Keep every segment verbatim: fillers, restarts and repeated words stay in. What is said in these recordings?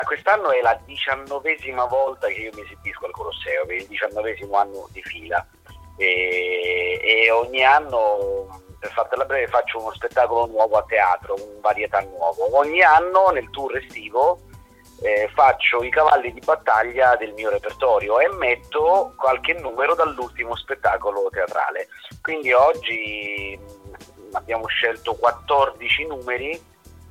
Quest'anno è la diciannovesima volta che io mi esibisco al Colosseo, per il diciannovesimo anno di fila, e, e ogni anno, per fartela breve, faccio uno spettacolo nuovo a teatro, un varietà nuovo. Ogni anno nel tour estivo eh, faccio i cavalli di battaglia del mio repertorio e metto qualche numero dall'ultimo spettacolo teatrale. Quindi oggi mh, abbiamo scelto quattordici numeri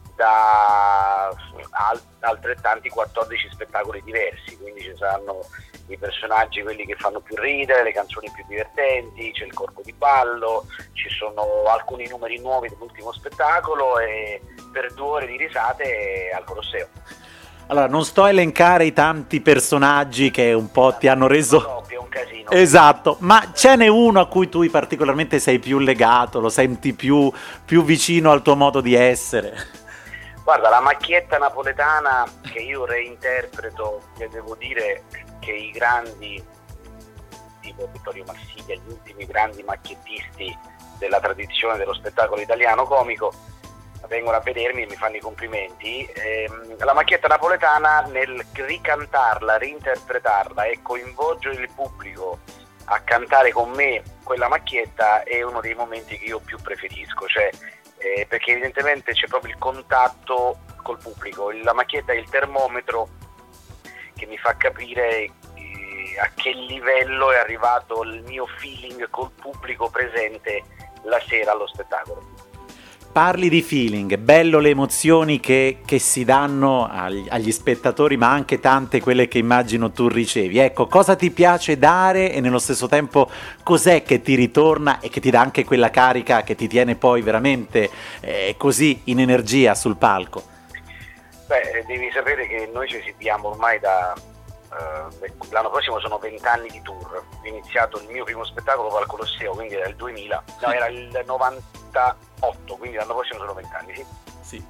da altrettanti quattordici spettacoli diversi, quindi ci saranno i personaggi, quelli che fanno più ridere, le canzoni più divertenti, c'è il corpo di ballo, ci sono alcuni numeri nuovi dell'ultimo spettacolo e per due ore di risate al Colosseo. Allora, non sto a elencare i tanti personaggi che un po' ti hanno reso... È un casino. Esatto, ma ce n'è uno a cui tu particolarmente sei più legato, lo senti più, più vicino al tuo modo di essere? Guarda, la macchietta napoletana che io reinterpreto, e devo dire che i grandi, tipo Vittorio Marsiglia, gli ultimi grandi macchiettisti della tradizione dello spettacolo italiano comico, vengono a vedermi e mi fanno i complimenti. Ehm, la macchietta napoletana, nel ricantarla, reinterpretarla e coinvolgere il pubblico a cantare con me quella macchietta è uno dei momenti che io più preferisco, cioè Eh, perché evidentemente c'è proprio il contatto col pubblico. La macchietta è il termometro che mi fa capire eh, a che livello è arrivato il mio feeling col pubblico presente la sera allo spettacolo. Parli di feeling, bello le emozioni che, che si danno agli, agli spettatori, ma anche tante quelle che immagino tu ricevi. Ecco, cosa ti piace dare e nello stesso tempo cos'è che ti ritorna e che ti dà anche quella carica che ti tiene poi veramente eh, così in energia sul palco? Beh, devi sapere che noi ci esibiamo ormai da... Uh, l'anno prossimo sono vent'anni di tour. Ho iniziato il mio primo spettacolo al Colosseo, quindi era il duemila, no, era il novantotto, quindi l'anno prossimo sono vent'anni, sì. Sì.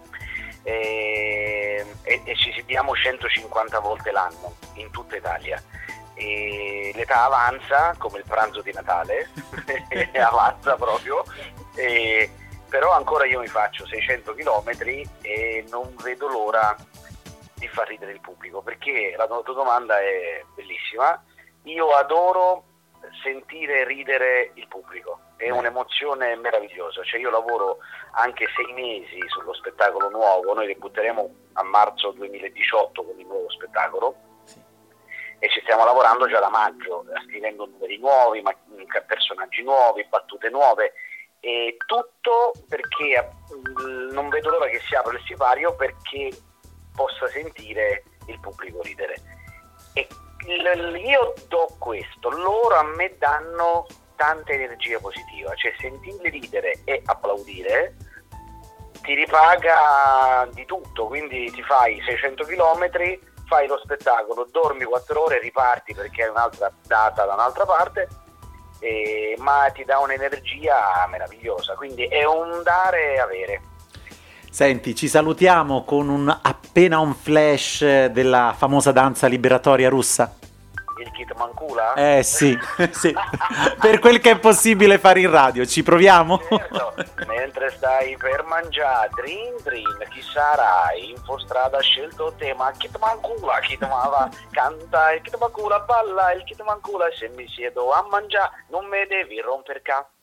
E, e, e ci esibiamo centocinquanta volte l'anno in tutta Italia. E l'età avanza come il pranzo di Natale, avanza proprio, e, però ancora io mi faccio seicento chilometri e non vedo l'ora di far ridere il pubblico, perché la tua domanda è bellissima. Io adoro sentire ridere il pubblico, è un'emozione meravigliosa, cioè io lavoro anche sei mesi sullo spettacolo nuovo, noi debutteremo a marzo duemiladiciotto con il nuovo spettacolo, sì, e ci stiamo lavorando già da maggio, scrivendo numeri nuovi, ma personaggi nuovi, battute nuove, e tutto perché non vedo l'ora che si apra il sipario perché possa sentire il pubblico ridere. E io do questo, loro a me danno tanta energia positiva, cioè sentirli ridere e applaudire ti ripaga di tutto, quindi ti fai seicento chilometri, fai lo spettacolo, dormi quattro ore e riparti perché hai un'altra data da un'altra parte, e, ma ti dà un'energia meravigliosa, quindi è un dare e avere. Senti, ci salutiamo con un appena un flash della famosa danza liberatoria russa. Il Kit Mancula? Eh sì, sì. Per quel che è possibile fare in radio, ci proviamo? Certo, mentre stai per mangiare, drin drin, chi sarai? Infostrada ha scelto te, ma Kit Mancula, Kit Mava, canta il Kit Mancula, balla il Kit Mancula, se mi siedo a mangiare non me devi romper ca.